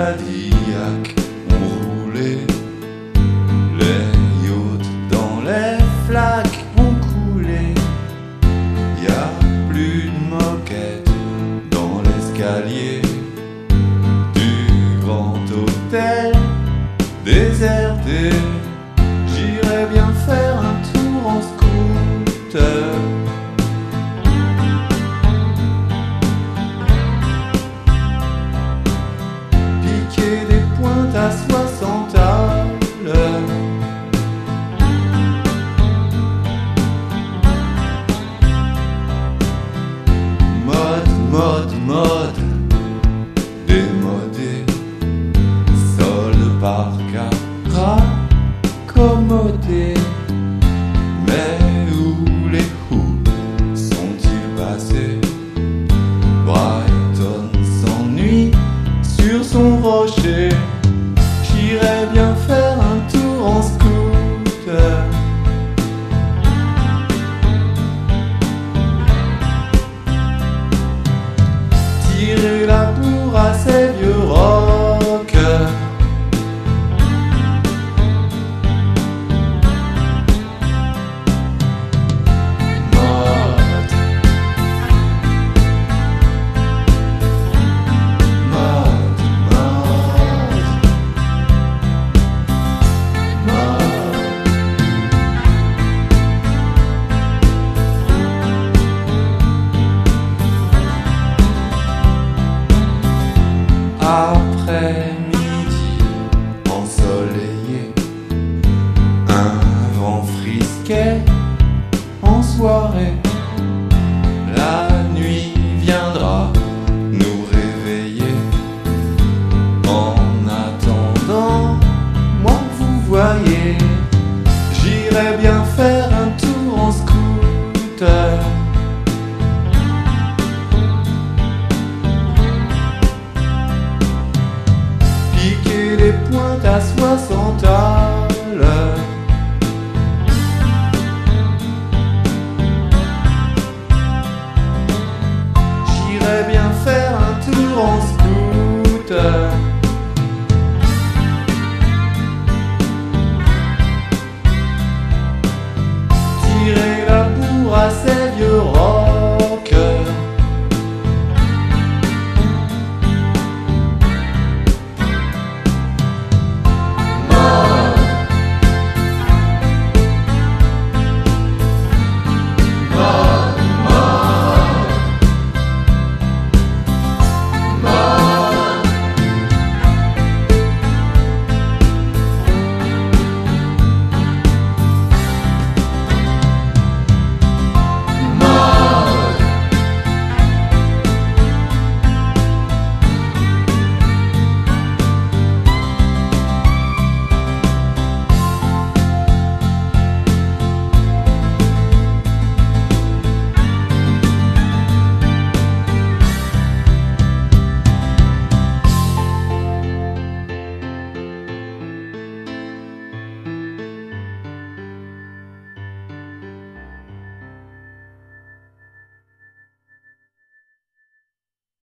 Cadillac ont roulé, les yachts dans les flaques ont coulé. Y a plus de moquette dans l'escalier du grand hôtel déserté. J'irais bien faire un tour en scooter. Piquer des pointes à 60 à l'heure. Mode, démodé, solde par cas raccommodé. Mais où les fous sont-ils passés? Brighton s'ennuie sur son rocher. J'irais bien faire un tour en scooter. Tirer la bourre à ces vieux rockers. Après-midi ensoleillé, un vent frisquet en soirée. La nuit viendra nous réveiller. En attendant, moi vous voyez, j'irais bien faire un tour en scooter. Piquer des pointes à 60 à